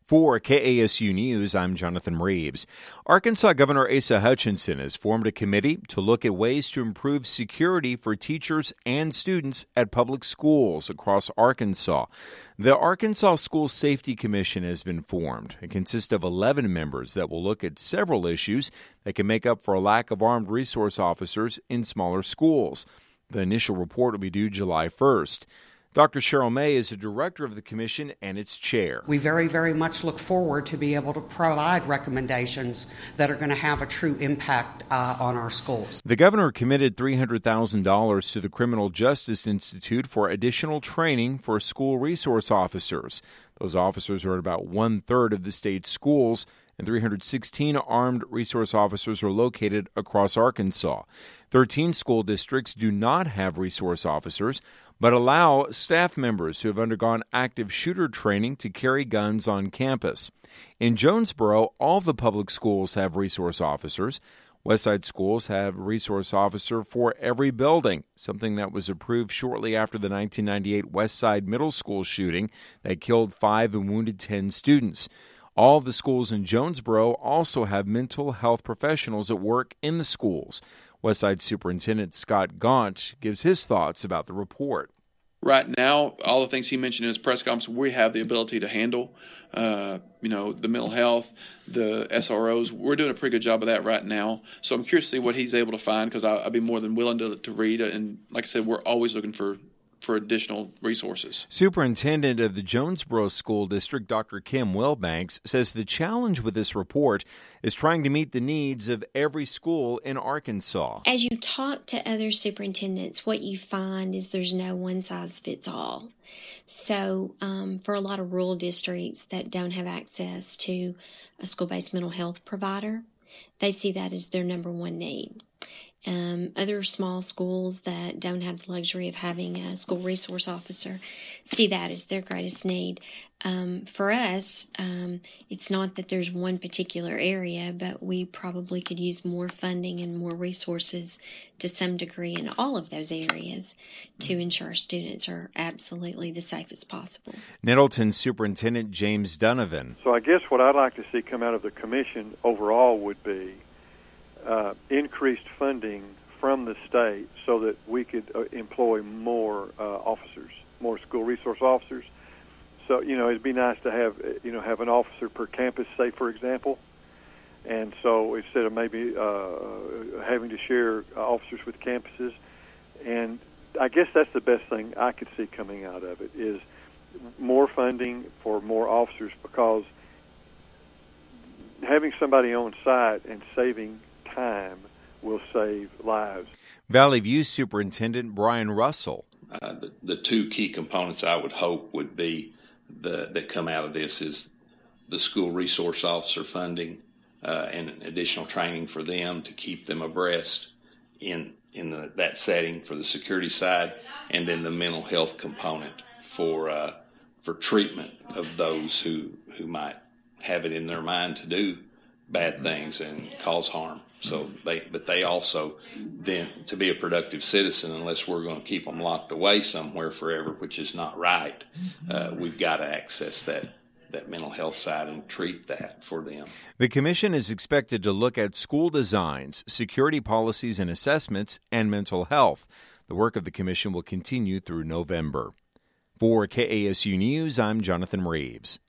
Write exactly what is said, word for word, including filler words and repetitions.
For K A S U News, I'm Jonathan Reeves. Arkansas Governor Asa Hutchinson has formed a committee to look at ways to improve security for teachers and students at public schools across Arkansas. The Arkansas School Safety Commission has been formed. It consists of eleven members that will look at several issues that can make up for a lack of armed resource officers in smaller schools. The initial report will be due July first. Doctor Cheryl May is the director of the commission and its chair. We very, very much look forward to be able to provide recommendations that are going to have a true impact uh, on our schools. The governor committed three hundred thousand dollars to the Criminal Justice Institute for additional training for school resource officers. Those officers are at about one-third of the state's schools, and three hundred sixteen armed resource officers are located across Arkansas. thirteen school districts do not have resource officers, but allow staff members who have undergone active shooter training to carry guns on campus. In Jonesboro, all the public schools have resource officers. Westside schools have a resource officer for every building, something that was approved shortly after the nineteen ninety-eight Westside Middle School shooting that killed five and wounded ten students. All of the schools in Jonesboro also have mental health professionals at work in the schools. Westside Superintendent Scott Gaunt gives his thoughts about the report. Right now, all the things he mentioned in his press conference, we have the ability to handle, uh, you know, the mental health, the S R Os. We're doing a pretty good job of that right now. So I'm curious to see what he's able to find, because I'd be more than willing to, to read. And like I said, we're always looking for for additional resources. Superintendent of the Jonesboro School District, Doctor Kim Wilbanks, says the challenge with this report is trying to meet the needs of every school in Arkansas. As you talk to other superintendents, what you find is there's no one-size-fits-all. So um, for a lot of rural districts that don't have access to a school-based mental health provider, they see that as their number one need. Um, other small schools that don't have the luxury of having a school resource officer see that as their greatest need. Um, for us, um, it's not that there's one particular area, but we probably could use more funding and more resources to some degree in all of those areas to ensure our students are absolutely the safest possible. Nettleton Superintendent James Donovan. So I guess what I'd like to see come out of the commission overall would be Uh, increased funding from the state so that we could uh, employ more uh, officers, more school resource officers. So, you know, it'd be nice to have, you know, have an officer per campus, say, for example. And so instead of maybe uh, having to share uh, officers with campuses, and I guess that's the best thing I could see coming out of it is more funding for more officers, because having somebody on site and saving time will save lives. Valley View Superintendent Brian Russell. Uh, the, the two key components I would hope would be the, that come out of this is the school resource officer funding uh, and additional training for them to keep them abreast in in the, that setting for the security side, and then the mental health component for uh, for treatment of those who who might have it in their mind to do bad things and cause harm. So they, but they also then, to be a productive citizen, unless we're going to keep them locked away somewhere forever, which is not right, uh, we've got to access that that mental health side and treat that for them. The commission is expected to look at school designs, security policies and assessments, and mental health. The work of the commission will continue through November. For K A S U News, I'm Jonathan Reeves.